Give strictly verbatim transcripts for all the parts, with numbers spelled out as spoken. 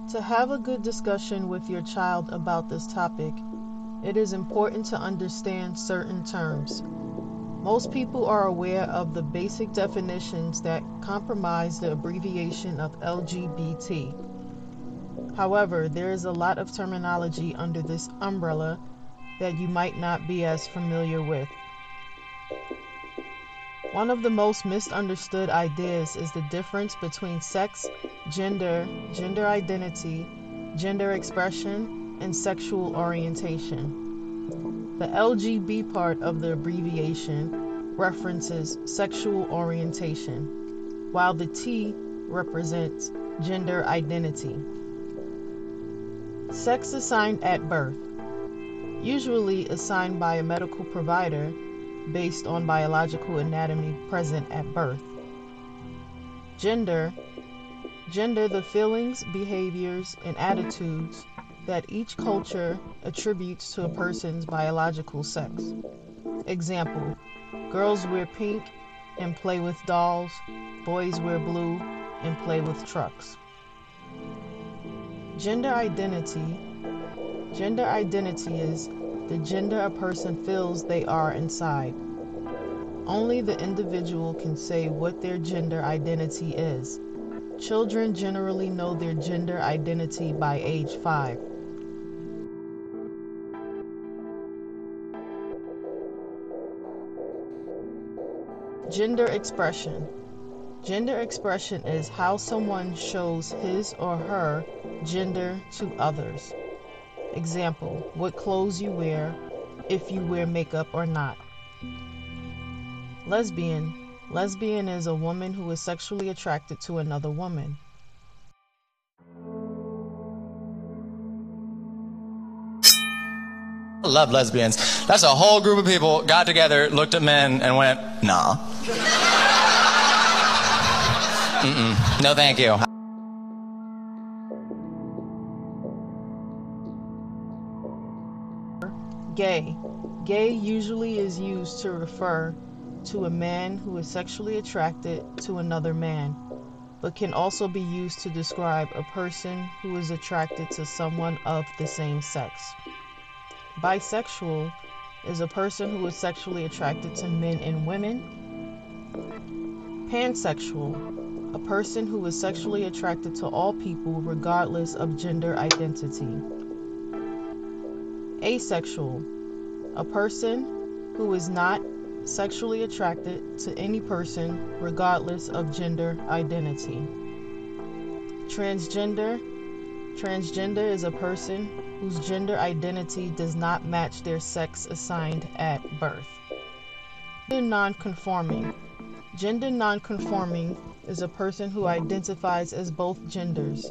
To have a good discussion with your child about this topic, it is important to understand certain terms. Most people are aware of the basic definitions that comprise the abbreviation of L G B T. However, there is a lot of terminology under this umbrella that you might not be as familiar with. One of the most misunderstood ideas is the difference between sex, gender, gender identity, gender expression, and sexual orientation. The L G B part of the abbreviation references sexual orientation, while the T represents gender identity. Sex assigned at birth, usually assigned by a medical provider based on biological anatomy present at birth. Gender, gender the feelings, behaviors, and attitudes that each culture attributes to a person's biological sex. Example, girls wear pink and play with dolls, boys wear blue and play with trucks. Gender identity, gender identity is the gender a person feels they are inside. Only the individual can say what their gender identity is. Children generally know their gender identity by age five. Gender expression. Gender expression is how someone shows his or her gender to others. Example, what clothes you wear, if you wear makeup or not. Lesbian. Lesbian is a woman who is sexually attracted to another woman. I love lesbians. That's a whole group of people got together, looked at men, and went, nah. Mm-mm. No, thank you. Gay. Gay usually is used to refer to a man who is sexually attracted to another man, but can also be used to describe a person who is attracted to someone of the same sex. Bisexual is a person who is sexually attracted to men and women. Pansexual, a person who is sexually attracted to all people regardless of gender identity. Asexual, a person who is not sexually attracted to any person regardless of gender identity. Transgender, transgender is a person whose gender identity does not match their sex assigned at birth. Gender nonconforming. Gender nonconforming is a person who identifies as both genders.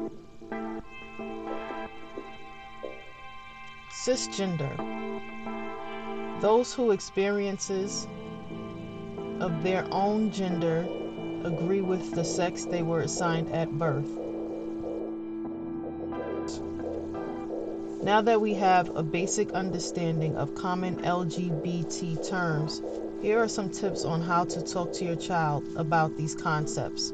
Cisgender. Those who experiences of their own gender agree with the sex they were assigned at birth. Now that we have a basic understanding of common L G B T terms, here are some tips on how to talk to your child about these concepts.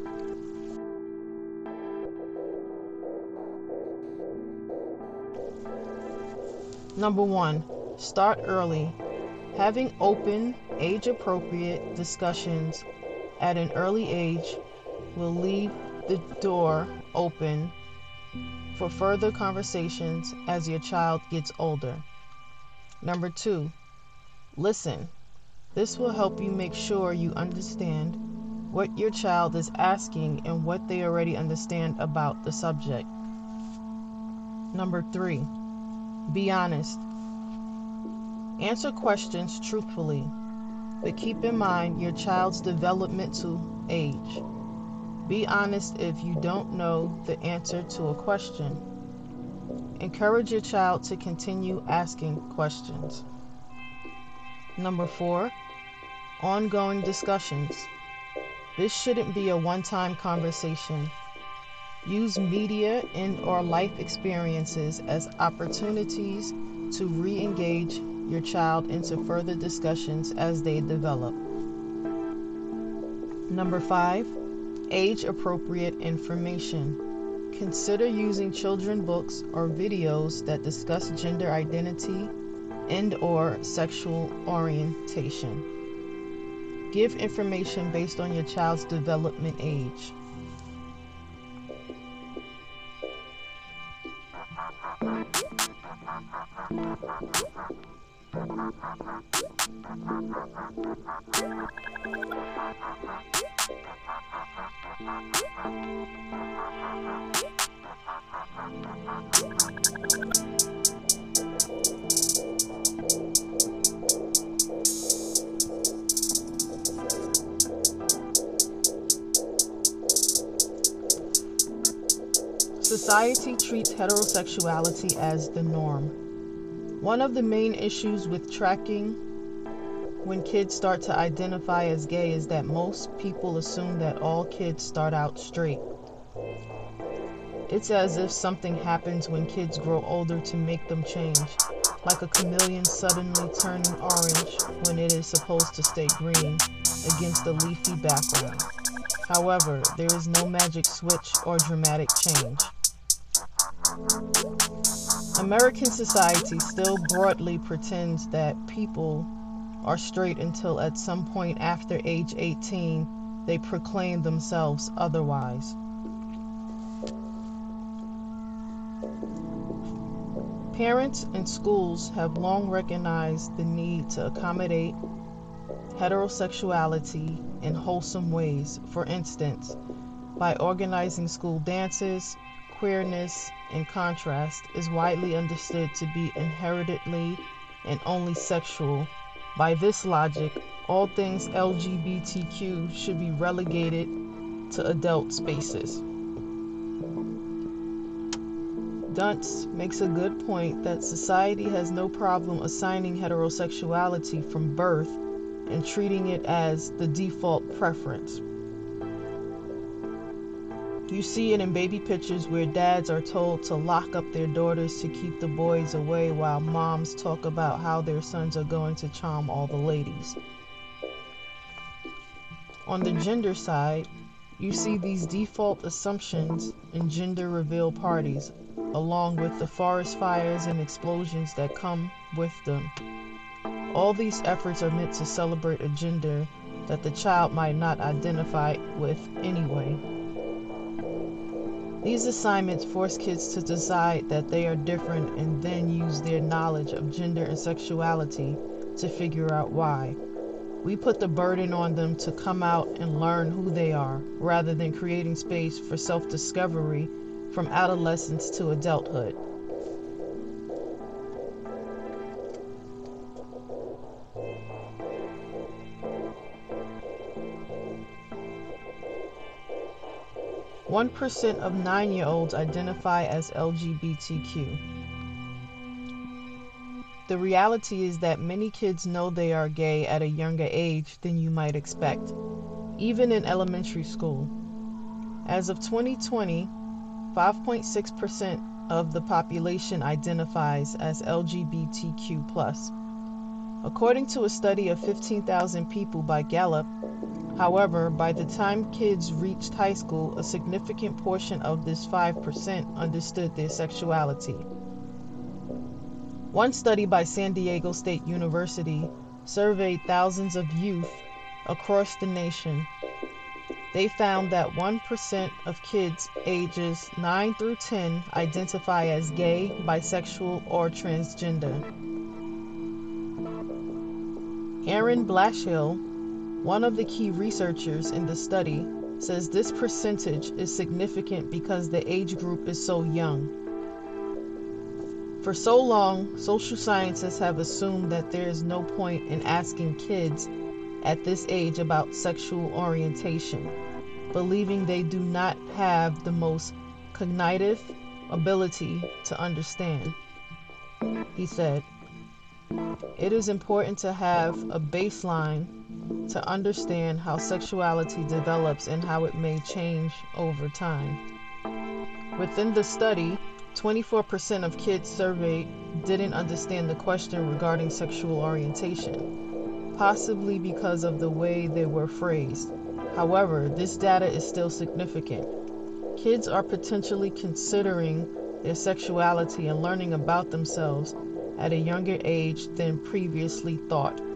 Number one, start early. Having open, age-appropriate discussions at an early age will leave the door open for further conversations as your child gets older. Number two, listen. This will help you make sure you understand what your child is asking and what they already understand about the subject. Number three, be honest. Answer questions truthfully, but keep in mind your child's developmental age. Be honest if you don't know the answer to a question. Encourage your child to continue asking questions. Number four, ongoing discussions. This shouldn't be a one-time conversation. Use media and or life experiences as opportunities to re-engage your child into further discussions as they develop. Number five, age-appropriate information. Consider using children books or videos that discuss gender identity and or sexual orientation. Give information based on your child's development age. Society treats heterosexuality as the norm. One of the main issues with tracking when kids start to identify as gay is that most people assume that all kids start out straight. It's as if something happens when kids grow older to make them change, like a chameleon suddenly turning orange when it is supposed to stay green against a leafy background. However, there is no magic switch or dramatic change. American society still broadly pretends that people are straight until at some point after age eighteen they proclaim themselves otherwise. Parents and schools have long recognized the need to accommodate heterosexuality in wholesome ways. For instance, by organizing school dances, queerness, in contrast, is widely understood to be inherently and only sexual. By this logic, all things L G B T Q should be relegated to adult spaces. Dunst makes a good point that society has no problem assigning heterosexuality from birth and treating it as the default preference. You see it in baby pictures where dads are told to lock up their daughters to keep the boys away while moms talk about how their sons are going to charm all the ladies. On the gender side, you see these default assumptions in gender reveal parties, along with the forest fires and explosions that come with them. All these efforts are meant to celebrate a gender that the child might not identify with anyway. These assignments force kids to decide that they are different and then use their knowledge of gender and sexuality to figure out why. We put the burden on them to come out and learn who they are, rather than creating space for self-discovery from adolescence to adulthood. one percent of nine-year-olds identify as L G B T Q. The reality is that many kids know they are gay at a younger age than you might expect, even in elementary school. As of twenty twenty, five point six percent of the population identifies as L G B T Q plus. According to a study of fifteen thousand people by Gallup, however, by the time kids reached high school, a significant portion of this five percent understood their sexuality. One study by San Diego State University surveyed thousands of youth across the nation. They found that one percent of kids ages nine through ten identify as gay, bisexual, or transgender. Aaron Blashill, one of the key researchers in the study, says this percentage is significant because the age group is so young. For so long, social scientists have assumed that there is no point in asking kids at this age about sexual orientation, believing they do not have the most cognitive ability to understand. He said, "It is important to have a baseline to understand how sexuality develops and how it may change over time." Within the study, twenty-four percent of kids surveyed didn't understand the question regarding sexual orientation, possibly because of the way they were phrased. However, this data is still significant. Kids are potentially considering their sexuality and learning about themselves at a younger age than previously thought.